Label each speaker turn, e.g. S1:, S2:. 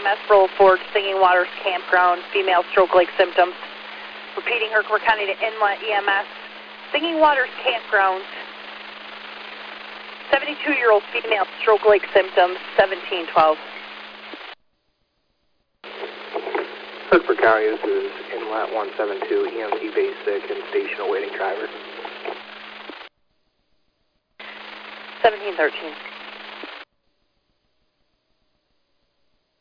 S1: EMS roll forward, Singing Waters Campground, female stroke lake symptoms. Repeating Herkimer County to Inlet EMS, Singing Waters Campground, 72-year-old female stroke lake symptoms, 1712.
S2: Herkimer County, this is Inlet 172, EMT basic and station awaiting driver.
S1: 1713.